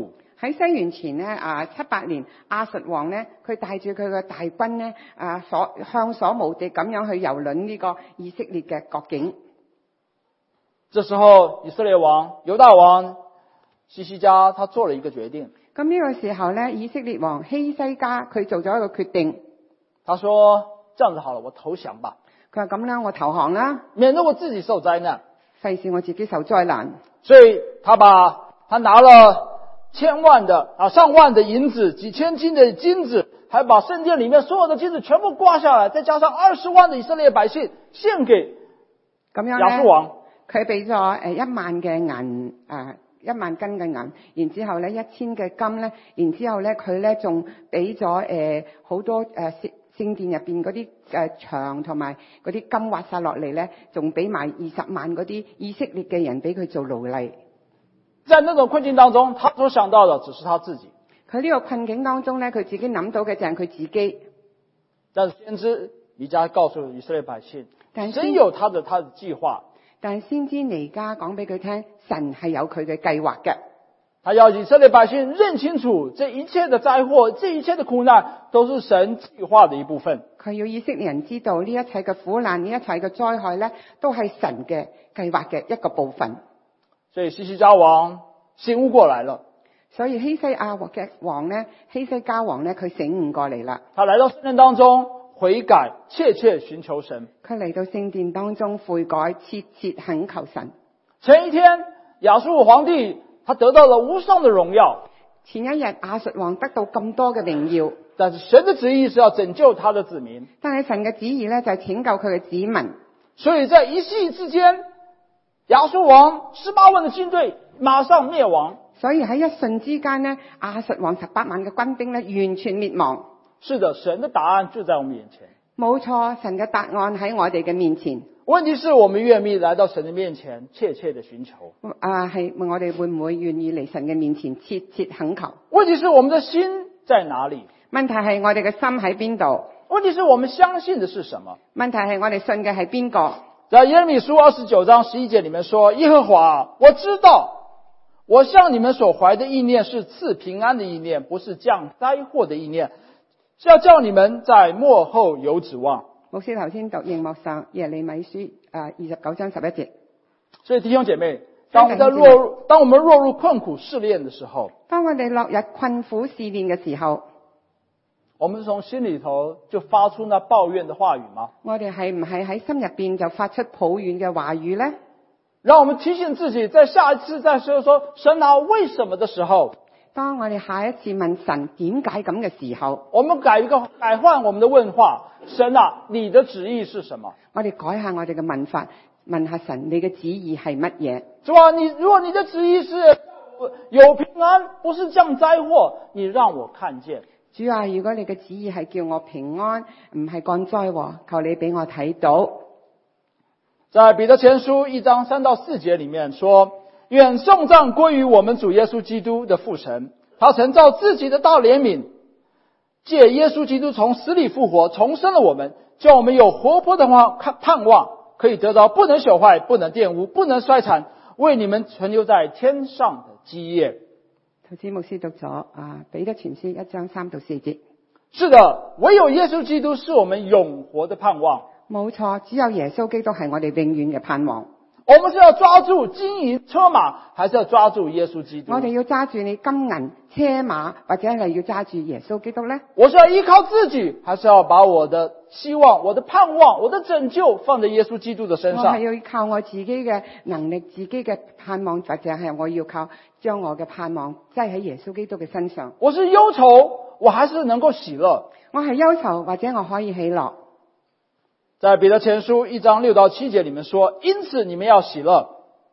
喺西元前咧啊七八年，亞述王咧佢帶住佢嘅大軍咧啊所向所無敵咁樣去蹂躪呢個以色列嘅國境。 這時候以色列王猶大王希西家他做了一個決定。 咁呢個時候咧，以色列王希西家佢做咗一個決定。 他說：這樣子好了，我投降吧。 佢話咁啦，我投降啦， 免得我自己受災難， 費事我自己受災難。 所以他把他拿了千萬的啊上萬的銀子，幾千斤的金子，還把聖殿裏面所有的金子全部掛下來，再加上二十萬的以色列百姓獻給亞述王。 佢俾咗誒一萬嘅銀誒一萬斤嘅銀，然之後咧一千嘅金咧，然之後咧佢咧仲俾咗誒好多誒聖聖殿入邊嗰啲誒牆同埋嗰啲金挖晒落嚟咧，仲俾埋二十萬嗰啲以色列嘅人俾佢做奴隸。 在那種困境當中，他所想到的只是他自己。 佢呢個困境當中咧，佢自己諗到嘅就係佢自己。 但是先知彌迦告訴以色列百姓， 但神有他的他的計劃。 但先知彌迦講俾佢聽，神係有佢嘅計劃嘅。 他要以色列百姓認清楚，這一切的災禍，這一切的苦難，都是神計劃的一部分。 佢要以色列人知道，呢一切嘅苦難，呢一切嘅災害咧，都係神嘅計劃嘅一個部分。 所以希西家王醒悟過來了。 所以希西亞嘅王咧，希西家王咧，佢醒悟過嚟啦。 他來到聖殿當中悔改，切切尋求神。 佢嚟到聖殿當中悔改，切切懇求神。 前一天亞述皇帝他得到了無上的榮耀。 前一日亞述王得到咁多嘅榮耀， 但是神的旨意是要拯救他的子民。 但係神嘅旨意咧就係拯救佢嘅子民。 所以在一夕之間，亞述王十八萬的軍隊馬上滅亡。 所以喺一瞬之間呢，亞述王十八萬嘅軍兵咧完全滅亡。是的，神的答案就在我們眼前。 冇錯，神嘅答案喺我哋嘅面前。 問題是我們願意來到神的面前，切切的尋求。 啊，係我哋會唔會願意嚟神嘅面前切切懇求？ 問題是我們的心在哪裡？ 問題係我哋嘅心喺邊度？ 問題是我們相信的是什麼？ 問題係我哋信嘅係邊個？ 在耶利米書二十九章十一節裡面說：耶和華，我知道我向你們所懷的意念是賜平安的意念，不是降災禍的意念，是要叫你們在末後有指望。 牧師頭先讀熒幕上耶利米書啊二十九章十一節。 所以弟兄姐妹，當我們在落入當我們落入困苦試煉的時候， 當我哋落入困苦試煉嘅時候， 我們是從心裡頭就發出那抱怨的話語嗎？ 我哋係唔係喺心入邊就發出抱怨嘅話語呢？ 讓我們提醒自己，在下一次再說說神啊為什麼的時候， 當我哋下一次問神點解咁嘅時候， 我們改一個改換我們的問話：神啊，你的旨意是什麼？ 我哋改下我哋嘅問法，問下神你嘅旨意係乜嘢？ 主啊，你如果你的旨意是有平安，不是降災禍，你讓我看見。 主啊，如果你嘅旨意係叫我平安，唔係降災禍，求你俾我睇到。 在彼得前書一章三到四節裡面說：願頌讚歸於我們主耶穌基督的父神，他曾照自己的大憐憫，借耶穌基督從死裡復活，重生了我們，叫我們有活潑的盼望，可以得到不能朽壞、不能玷污、不能衰殘，為你們存留在天上的基業。 頭先牧師讀咗啊，彼得前書一章三到四節。 是的，唯有耶穌基督是我們永活的盼望。 冇錯，只有耶穌基督係我哋永遠嘅盼望。 我們是要抓住金銀車馬，還是要抓住耶穌基督？ 我哋要揸住你金銀車馬，或者係要揸住耶穌基督呢？ 我是要依靠自己，還是要把我的希望、我的盼望、我的拯救放在耶穌基督的身上？ 我係要靠我自己嘅能力、自己嘅盼望，或者係我要靠將我嘅盼望擠喺耶穌基督嘅身上。 我是憂愁，我還是能夠喜樂？ 我係憂愁，或者我可以喜樂。 在彼得前書一章六到七節裡面說：因此你們要喜樂。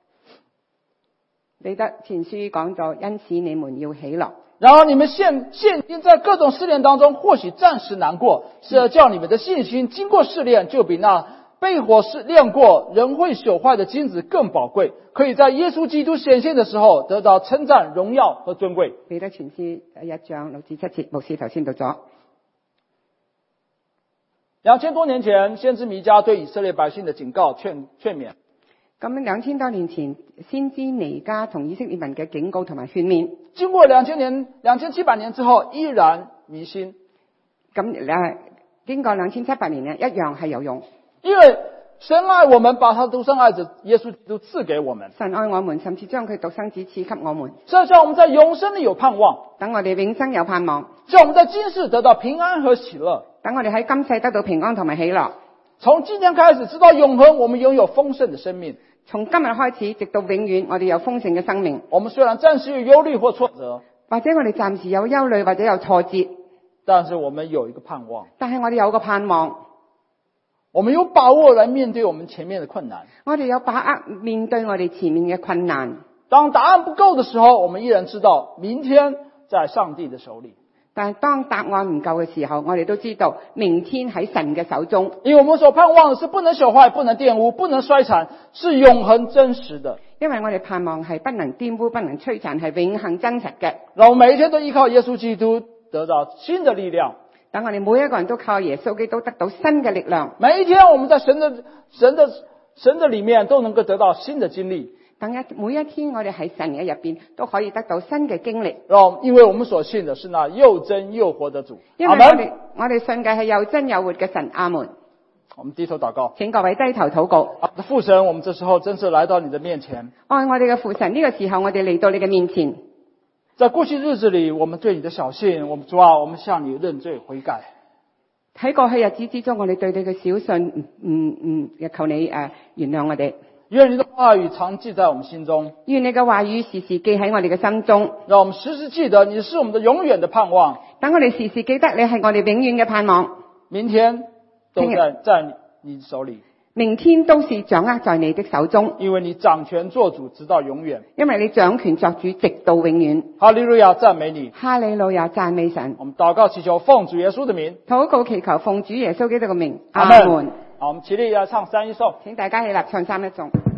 彼得前書講咗，因此你們要喜樂。 然而你們現現今在各種試煉當中，或許暫時難過，是要叫你們的信心經過試煉，就比那被火試煉過、仍會朽壞的金子更寶貴，可以在耶穌基督顯現的時候得到稱讚、榮耀和尊貴。 彼得前書一章六至七節，牧師頭先讀咗。 兩千多年前，先知彌迦對以色列百姓的警告勸勸勉。 咁兩千多年前，先知彌迦同以色列民嘅警告同埋勸勉， 經過兩千年、兩千七百年之後，依然迷信。 咁誒經過兩千七百年咧，一樣係有用。 因為神愛我們，把他獨生愛子耶穌都賜給我們。 神愛我們，甚至將佢獨生子賜給我們， 所以叫我們在永生裏有盼望， 等我哋永生有盼望， 叫我們在今世得到平安和喜樂。 等我哋喺今世得到平安同埋喜樂。 從今天開始直到永恆，我們擁有豐盛的生命。 從今日開始，直到永遠，我哋有豐盛嘅生命。 我們雖然暫時有憂慮或挫折， 或者我哋暫時有憂慮或者有挫折， 但是我們有一個盼望。 但係我哋有個盼望， 我們有把握來面對我們前面的困難。 我哋有把握面對我哋前面嘅困難。 當答案不夠的時候，我們依然知道明天在上帝的手裏。 但係當答案唔夠嘅時候，我哋都知道明天喺神嘅手中。 因為我們所盼望的是不能朽壞、不能玷污、不能衰殘，是永恆真實的。 因為我哋盼望係不能玷污、不能摧殘，係永恆真實嘅。 讓我們每一天都依靠耶穌基督得到新的力量。 等我哋每一個人都靠耶穌基督得到新嘅力量。 每一天我們在神的神的神的裏面都能夠得到新的經歷。 等一每一天我哋喺神嘅入邊都可以得到新嘅經歷。 讓因為我們所信的是那又真又活的主。 因為我哋我哋信嘅係又真又活嘅神。阿門。 我們低頭禱告， 請各位低頭禱告。 父神，我們這時候真是來到你的面前。 愛我哋嘅父神，呢個時候我哋嚟到你嘅面前。 在過去日子裏，我們對你的小信，我們主啊，我們向你認罪悔改。 喺過去日子之中，我哋對你嘅小信，唔唔唔，求你誒、呃、原諒我哋。 願你的話語常記在我們心中， 願你嘅話語時時記喺我哋嘅心中， 讓我們時時記得你是我們的永遠的盼望。 等我哋時時記得你係我哋永遠嘅盼望。 明天都在在你手裏， 明天都是掌握在你的手中， 因為你掌權作主直到永遠。 因為你掌權作主直到永遠。 哈利路亞，讚美你。 哈利路亞，讚美神。 我們禱告祈求奉主耶穌的名， 禱告祈求奉主耶穌基督嘅名。 阿們。好，我們起立要唱三一頌， 請大家起立唱三一頌。